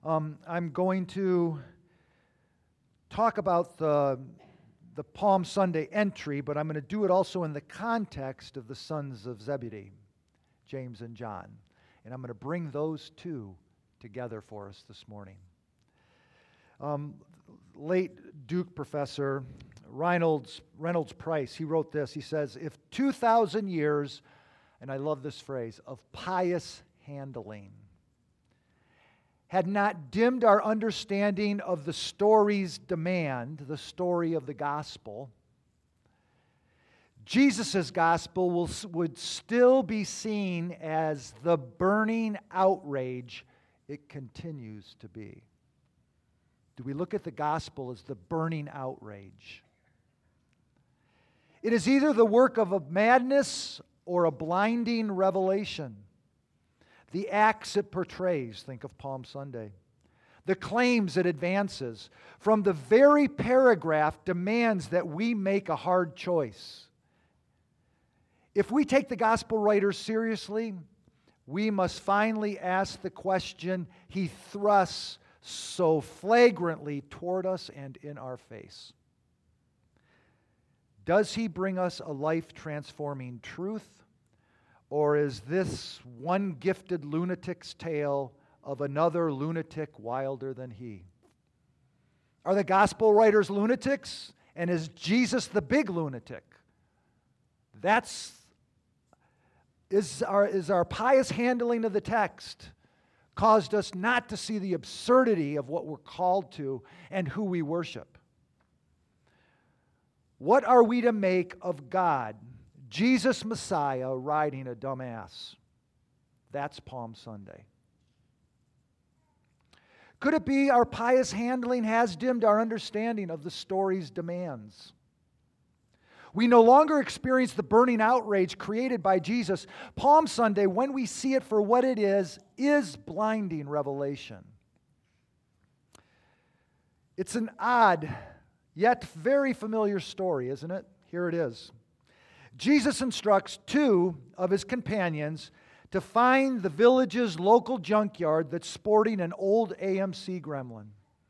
I'm going to talk about the Palm Sunday entry, but I'm going to do it also in the context of the sons of Zebedee, James and John. And I'm going to bring those two together for us this morning. Late Duke professor Reynolds Price, he wrote this. He says, if 2,000 years, and I love this phrase, of pious handling had not dimmed our understanding of the story's demand, the story of the gospel, Jesus' gospel would still be seen as the burning outrage it continues to be. Do we look at the gospel as the burning outrage? It is either the work of a madness or a blinding revelation. The acts it portrays, think of Palm Sunday. The claims it advances. From the very paragraph demands that we make a hard choice. If we take the gospel writers seriously, we must finally ask the question he thrusts so flagrantly toward us and in our face. Does he bring us a life-transforming truth? Or is this one gifted lunatic's tale of another lunatic wilder than he? Are the gospel writers lunatics? And is Jesus the big lunatic? Is our pious handling of the text caused us not to see the absurdity of what we're called to and who we worship? What are we to make of God, Jesus Messiah, riding a dumb ass? That's Palm Sunday. Could it be our pious handling has dimmed our understanding of the story's demands? We no longer experience the burning outrage created by Jesus. Palm Sunday, when we see it for what it is blinding revelation. It's an odd, yet very familiar story, isn't it? Here it is. Jesus instructs two of his companions to find the village's local junkyard that's sporting an old AMC Gremlin.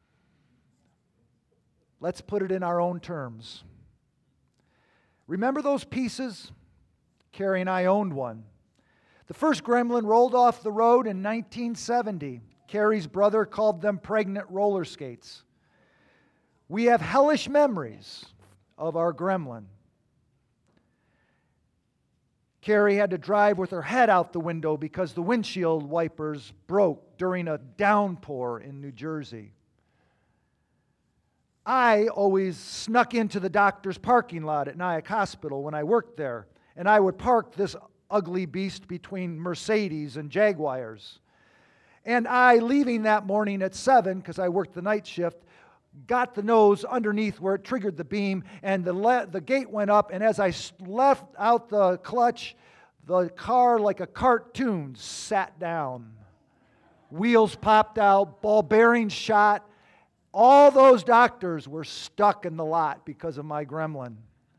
Let's put it in our own terms. Remember those pieces? Carrie and I owned one. The first Gremlin rolled off the road in 1970. Carrie's brother called them pregnant roller skates. We have hellish memories of our Gremlin. Carrie had to drive with her head out the window because the windshield wipers broke during a downpour in New Jersey. I always snuck into the doctor's parking lot at Nyack Hospital when I worked there, and I would park this ugly beast between Mercedes and Jaguars. And I, leaving that morning at 7, because I worked the night shift, got the nose underneath where it triggered the beam, and the gate went up, and as I left out the clutch, the car, like a cartoon, sat down. Wheels popped out, ball bearings shot. All those doctors were stuck in the lot because of my Gremlin.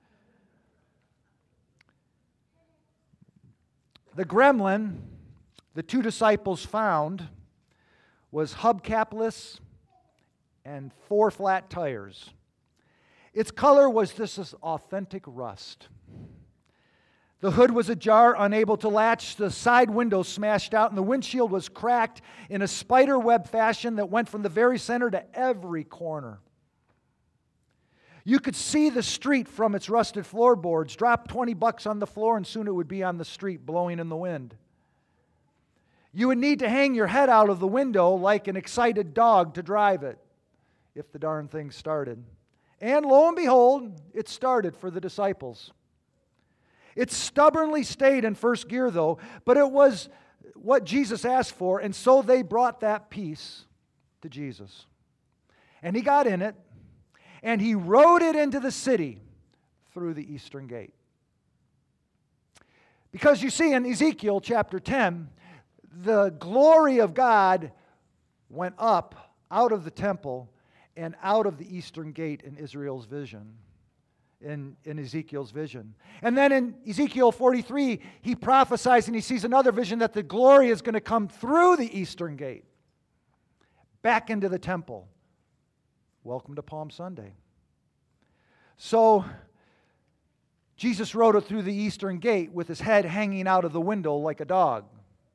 The Gremlin the two disciples found was hubcapless and 4 flat tires. Its color was this authentic rust. The hood was ajar, unable to latch, the side window smashed out, and the windshield was cracked in a spider web fashion that went from the very center to every corner. You could see the street from its rusted floorboards. Drop $20 on the floor and soon it would be on the street, blowing in the wind. You would need to hang your head out of the window like an excited dog to drive it, if the darn thing started. And lo and behold, it started for the disciples. It stubbornly stayed in first gear, though, but it was what Jesus asked for, and so they brought that piece to Jesus. And he got in it, and he rode it into the city through the eastern gate. Because you see, in Ezekiel chapter 10, the glory of God went up out of the temple and out of the eastern gate in Israel's vision. In Ezekiel's vision. And then in Ezekiel 43, he prophesies and he sees another vision that the glory is going to come through the eastern gate, back into the temple. Welcome to Palm Sunday. So, Jesus rode it through the eastern gate with his head hanging out of the window like a dog.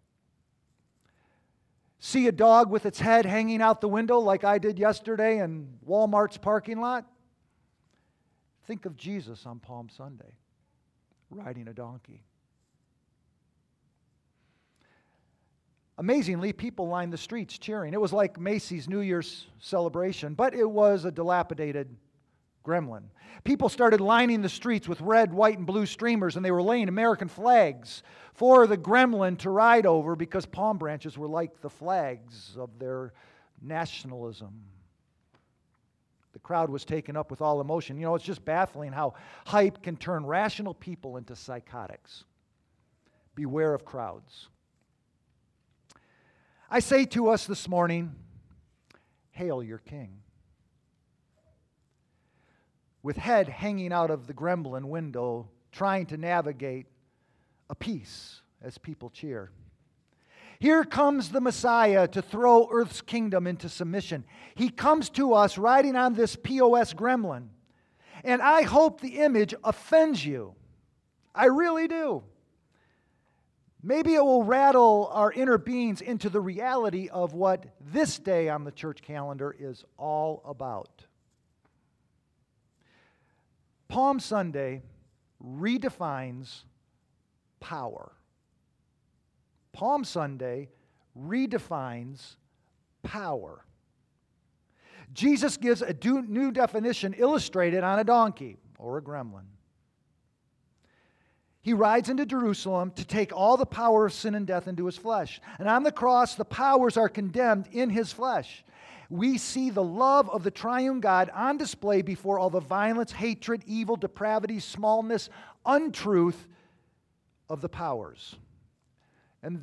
See a dog with its head hanging out the window like I did yesterday in Walmart's parking lot? Think of Jesus on Palm Sunday, riding a donkey. Amazingly, people lined the streets cheering. It was like Macy's New Year's celebration, but it was a dilapidated gremlin. People started lining the streets with red, white, and blue streamers, and they were laying American flags for the gremlin to ride over because palm branches were like the flags of their nationalism. The crowd was taken up with all emotion. You know, it's just baffling how hype can turn rational people into psychotics. Beware of crowds. I say to us this morning, hail your King. With head hanging out of the gremlin window, trying to navigate a peace as people cheer. Here comes the Messiah to throw earth's kingdom into submission. He comes to us riding on this POS gremlin. And I hope the image offends you. I really do. Maybe it will rattle our inner beings into the reality of what this day on the church calendar is all about. Palm Sunday redefines power. Palm Sunday redefines power. Jesus gives a new definition illustrated on a donkey or a gremlin. He rides into Jerusalem to take all the power of sin and death into his flesh. And on the cross, the powers are condemned in his flesh. We see the love of the triune God on display before all the violence, hatred, evil, depravity, smallness, untruth of the powers. And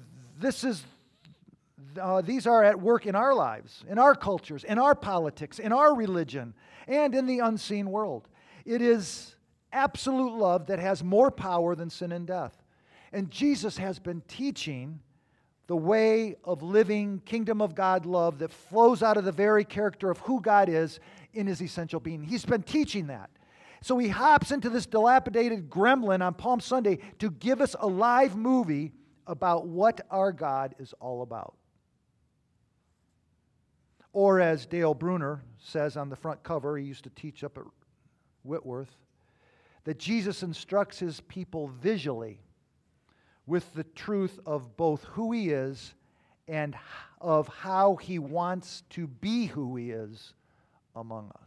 these are at work in our lives, in our cultures, in our politics, in our religion, and in the unseen world. It is absolute love that has more power than sin and death. And Jesus has been teaching the way of living kingdom of God love that flows out of the very character of who God is in his essential being. He's been teaching that. So he hops into this dilapidated gremlin on Palm Sunday to give us a live movie about what our God is all about. Or as Dale Bruner says on the front cover, he used to teach up at Whitworth, that Jesus instructs his people visually with the truth of both who he is and of how he wants to be who he is among us.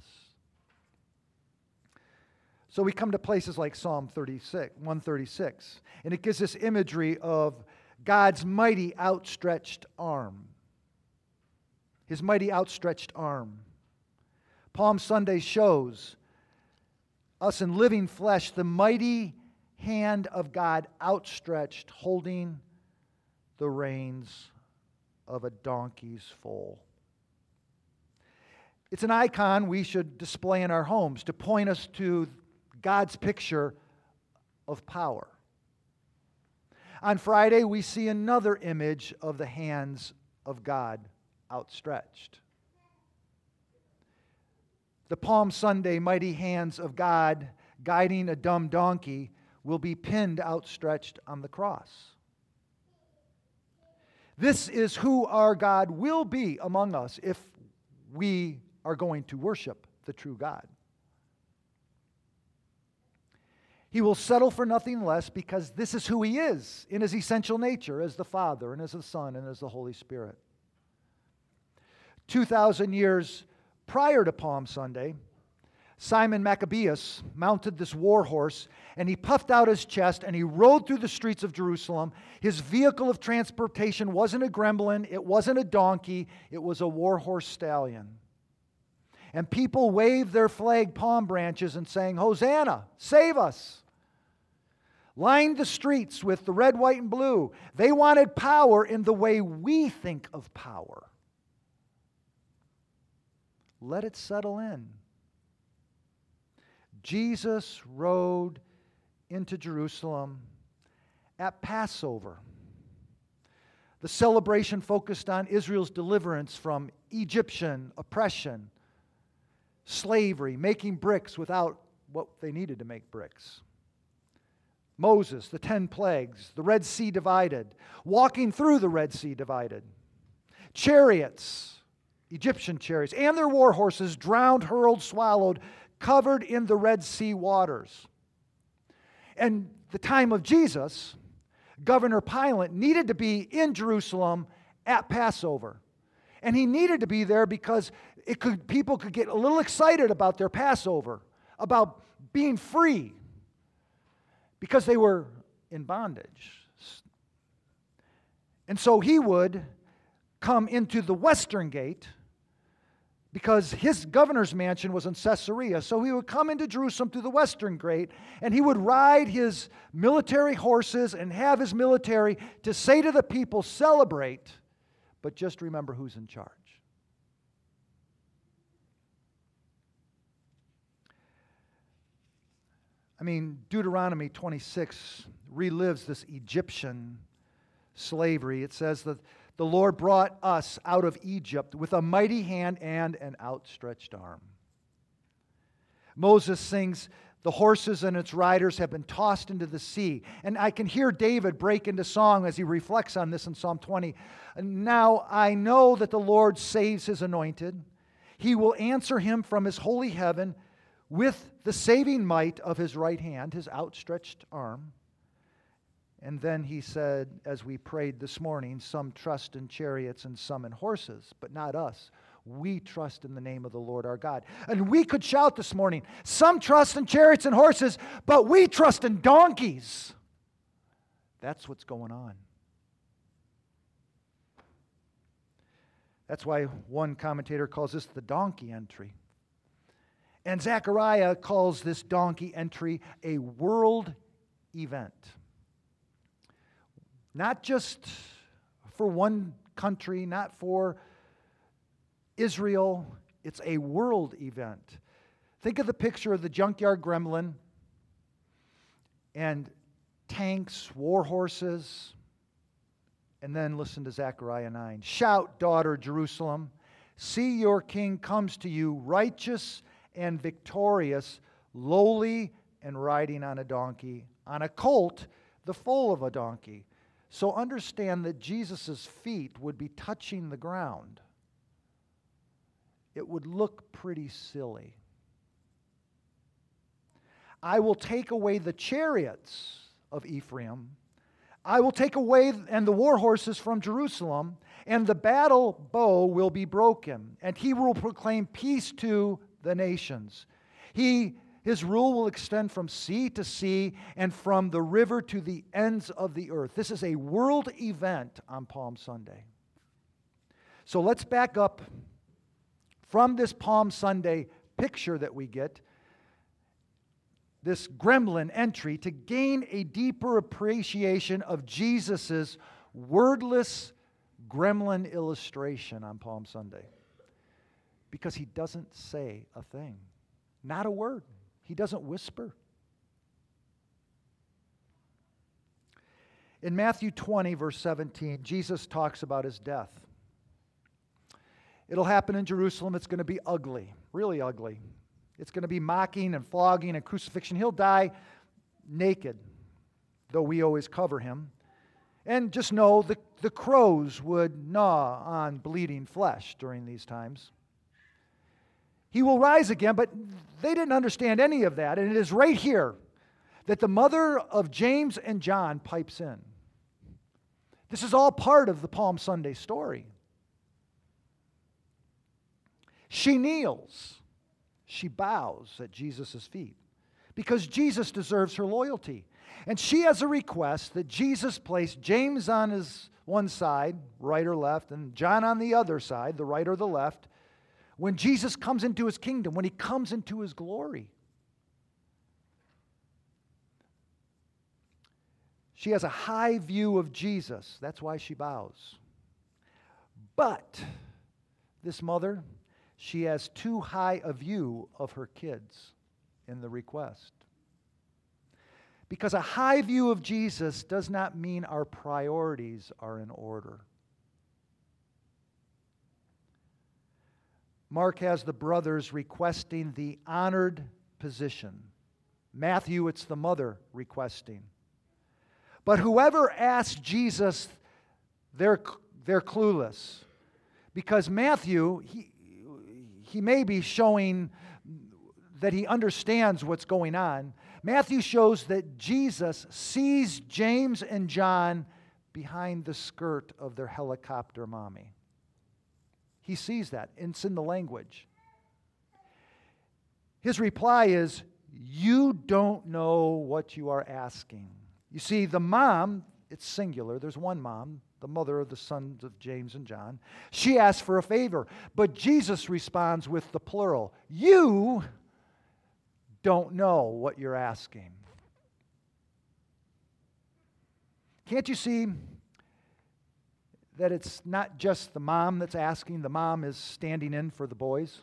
So we come to places like Psalm 136, and it gives this imagery of God's mighty outstretched arm. His mighty outstretched arm. Palm Sunday shows us in living flesh the mighty hand of God outstretched, holding the reins of a donkey's foal. It's an icon we should display in our homes to point us to God's picture of power. On Friday, we see another image of the hands of God outstretched. The Palm Sunday mighty hands of God guiding a dumb donkey will be pinned outstretched on the cross. This is who our God will be among us if we are going to worship the true God. He will settle for nothing less because this is who he is in his essential nature as the Father and as the Son and as the Holy Spirit. 2,000 years prior to Palm Sunday, Simon Maccabeus mounted this war horse, and he puffed out his chest, and he rode through the streets of Jerusalem. His vehicle of transportation wasn't a gremlin, it wasn't a donkey, it was a war horse stallion. And people waved their flag palm branches and sang, "Hosanna, save us!" Lined the streets with the red, white, and blue. They wanted power in the way we think of power. Let it settle in. Jesus rode into Jerusalem at Passover. The celebration focused on Israel's deliverance from Egyptian oppression, slavery, making bricks without what they needed to make bricks. Moses, the 10 plagues, the Red Sea divided, walking through the Red Sea divided. Chariots, Egyptian chariots, and their war horses drowned, hurled, swallowed, covered in the Red Sea waters. And the time of Jesus, Governor Pilate needed to be in Jerusalem at Passover. And he needed to be there because people could get a little excited about their Passover, about being free, because they were in bondage. And so he would come into the western gate because his governor's mansion was in Caesarea. So he would come into Jerusalem through the western gate, and he would ride his military horses and have his military to say to the people, celebrate, but just remember who's in charge. I mean, Deuteronomy 26 relives this Egyptian slavery. It says that the Lord brought us out of Egypt with a mighty hand and an outstretched arm. Moses sings, the horses and its riders have been tossed into the sea. And I can hear David break into song as he reflects on this in Psalm 20. Now I know that the Lord saves his anointed. He will answer him from his holy heaven with the saving might of his right hand, his outstretched arm. And then he said, as we prayed this morning, some trust in chariots and some in horses, but not us. We trust in the name of the Lord our God. And we could shout this morning, some trust in chariots and horses, but we trust in donkeys. That's what's going on. That's why one commentator calls this the donkey entry. And Zechariah calls this donkey entry a world event. Not just for one country, not for Israel, it's a world event. Think of the picture of the junkyard gremlin and tanks, war horses, and then listen to Zechariah 9. Shout, daughter Jerusalem, see your king comes to you, righteous and victorious, lowly and riding on a donkey, on a colt, the foal of a donkey. So understand that Jesus' feet would be touching the ground. It would look pretty silly. I will take away the chariots of Ephraim. I will take away and the war horses from Jerusalem, and the battle bow will be broken, and he will proclaim peace to the nations. His rule will extend from sea to sea and from the river to the ends of the earth. This is a world event on Palm Sunday. So let's back up from this Palm Sunday picture that we get, this gremlin entry, to gain a deeper appreciation of Jesus' wordless gremlin illustration on Palm Sunday. Because he doesn't say a thing, not a word. He doesn't whisper. In Matthew 20, verse 17, Jesus talks about his death. It'll happen in Jerusalem. It's going to be ugly, really ugly. It's going to be mocking and flogging and crucifixion. He'll die naked, though we always cover him. And just know the crows would gnaw on bleeding flesh during these times. He will rise again, but they didn't understand any of that. And it is right here that the mother of James and John pipes in. This is all part of the Palm Sunday story. She kneels. She bows at Jesus' feet because Jesus deserves her loyalty. And she has a request that Jesus place James on his one side, right or left, and John on the other side, the right or the left, when Jesus comes into his kingdom, when he comes into his glory. She has a high view of Jesus. That's why she bows. But this mother, she has too high a view of her kids in the request. Because a high view of Jesus does not mean our priorities are in order. Mark has the brothers requesting the honored position. Matthew, it's the mother requesting. But whoever asks Jesus, they're clueless. Because Matthew, he may be showing that he understands what's going on. Matthew shows that Jesus sees James and John behind the skirt of their helicopter mommy. He sees that. It's in the language. His reply is, "You don't know what you are asking." You see, the mom, it's singular. There's one mom, the mother of the sons of James and John. She asks for a favor. But Jesus responds with the plural. You don't know what you're asking. Can't you see that it's not just the mom that's asking? The mom is standing in for the boys.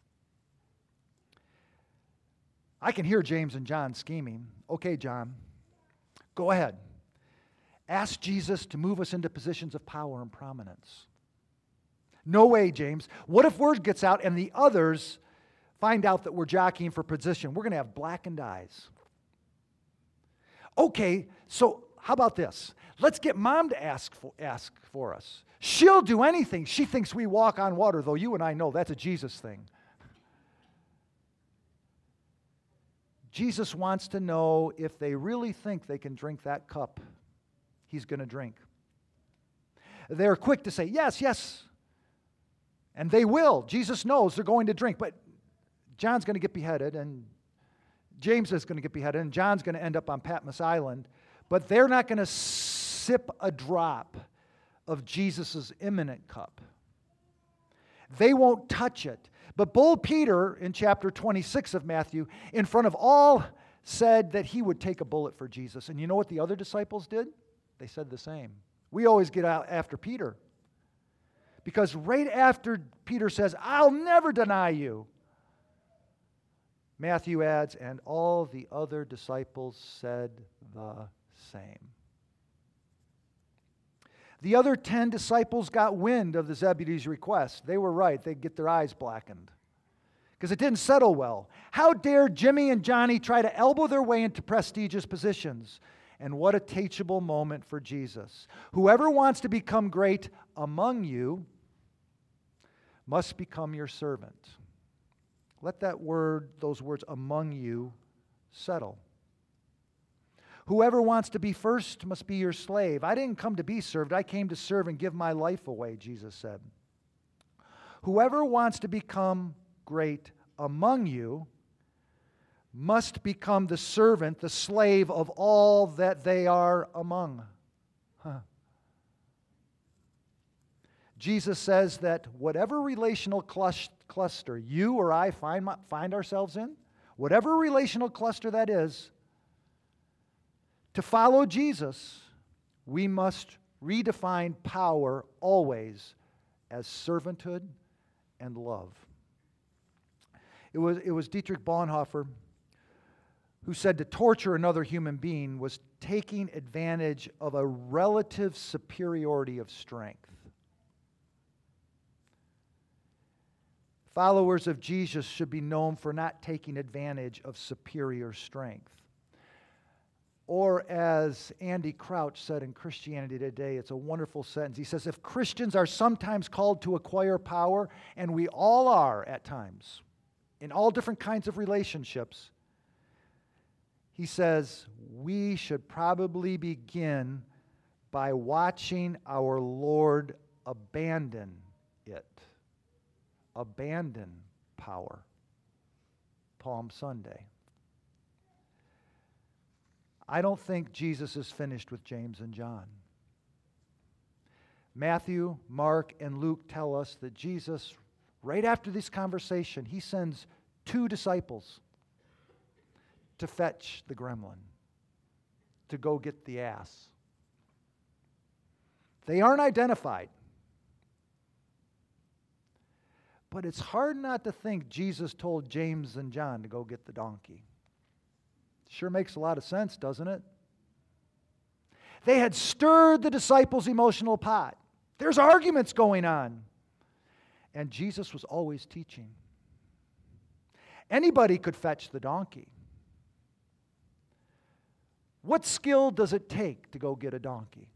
I can hear James and John scheming. Okay, John, go ahead. Ask Jesus to move us into positions of power and prominence. No way, James. What if word gets out and the others find out that we're jockeying for position? We're going to have blackened eyes. Okay, so how about this? Let's get Mom to ask for us. She'll do anything. She thinks we walk on water, though you and I know that's a Jesus thing. Jesus wants to know if they really think they can drink that cup he's going to drink. They're quick to say, yes, yes. And they will. Jesus knows they're going to drink. But John's going to get beheaded, and James is going to get beheaded, and John's going to end up on Patmos Island. But they're not going to sip a drop of Jesus' imminent cup. They won't touch it. But bold Peter, in chapter 26 of Matthew, in front of all, said that he would take a bullet for Jesus. And you know what the other disciples did? They said the same. We always get out after Peter. Because right after Peter says, I'll never deny you, Matthew adds, and all the other disciples said the same. The other 10 disciples got wind of the Zebedee's request. They were right. They'd get their eyes blackened because it didn't settle well. How dare Jimmy and Johnny try to elbow their way into prestigious positions? And what a teachable moment for Jesus. Whoever wants to become great among you must become your servant. Let those words among you settle. Whoever wants to be first must be your slave. I didn't come to be served. I came to serve and give my life away, Jesus said. Whoever wants to become great among you must become the servant, the slave of all that they are among. Jesus says that whatever relational cluster you or I find ourselves in, whatever relational cluster that is, to follow Jesus, we must redefine power always as servanthood and love. It was Dietrich Bonhoeffer who said to torture another human being was taking advantage of a relative superiority of strength. Followers of Jesus should be known for not taking advantage of superior strength. Or as Andy Crouch said in Christianity Today, it's a wonderful sentence. He says, if Christians are sometimes called to acquire power, and we all are at times, in all different kinds of relationships, he says, we should probably begin by watching our Lord abandon it. Abandon power. Palm Sunday. I don't think Jesus is finished with James and John. Matthew, Mark, and Luke tell us that Jesus, right after this conversation, he sends 2 disciples to fetch the gremlin, to go get the ass. They aren't identified. But it's hard not to think Jesus told James and John to go get the donkey. Sure makes a lot of sense, doesn't it? They had stirred the disciples' emotional pot. There's arguments going on. And Jesus was always teaching. Anybody could fetch the donkey. What skill does it take to go get a donkey?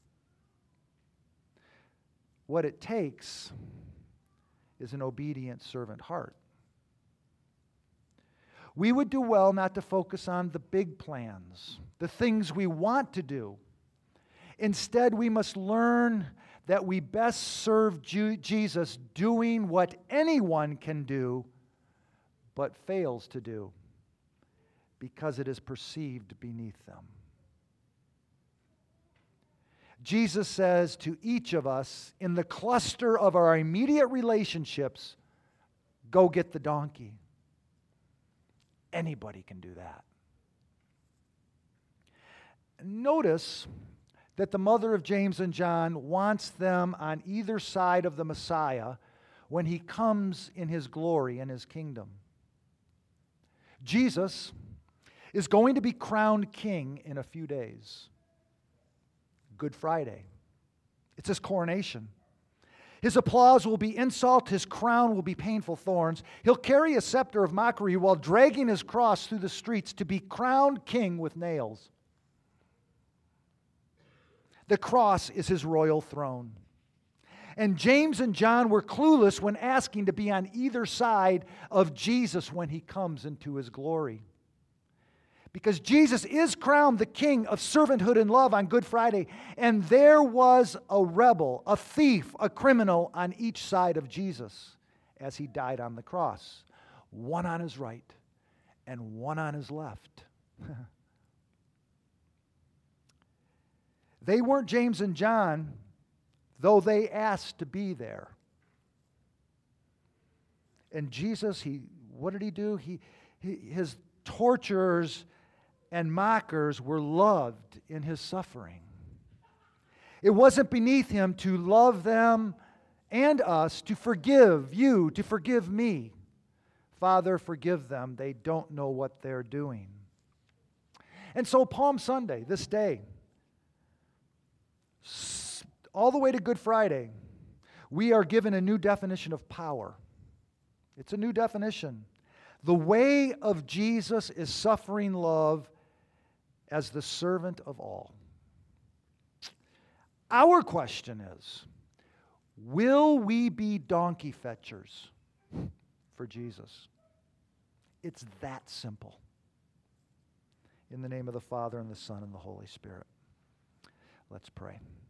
What it takes is an obedient servant heart. We would do well not to focus on the big plans, the things we want to do. Instead, we must learn that we best serve Jesus doing what anyone can do but fails to do because it is perceived beneath them. Jesus says to each of us in the cluster of our immediate relationships, go get the donkey. Anybody can do that. Notice that the mother of James and John wants them on either side of the Messiah when he comes in his glory and his kingdom. Jesus is going to be crowned king in a few days. Good Friday. It's his coronation. His applause will be insult, his crown will be painful thorns. He'll carry a scepter of mockery while dragging his cross through the streets to be crowned king with nails. The cross is his royal throne. And James and John were clueless when asking to be on either side of Jesus when he comes into his glory. Because Jesus is crowned the king of servanthood and love on Good Friday, and there was a rebel, a thief, a criminal on each side of Jesus as he died on the cross. One on his right and one on his left. They weren't James and John, though they asked to be there. And Jesus, what did he do? His torturers and mockers were loved in his suffering. It wasn't beneath him to love them and us, to forgive you, to forgive me. Father, forgive them. They don't know what they're doing. And so Palm Sunday, this day, all the way to Good Friday, we are given a new definition of power. It's a new definition. The way of Jesus is suffering love as the servant of all. Our question is, will we be donkey fetchers for Jesus? It's that simple. In the name of the Father, and the Son, and the Holy Spirit. Let's pray.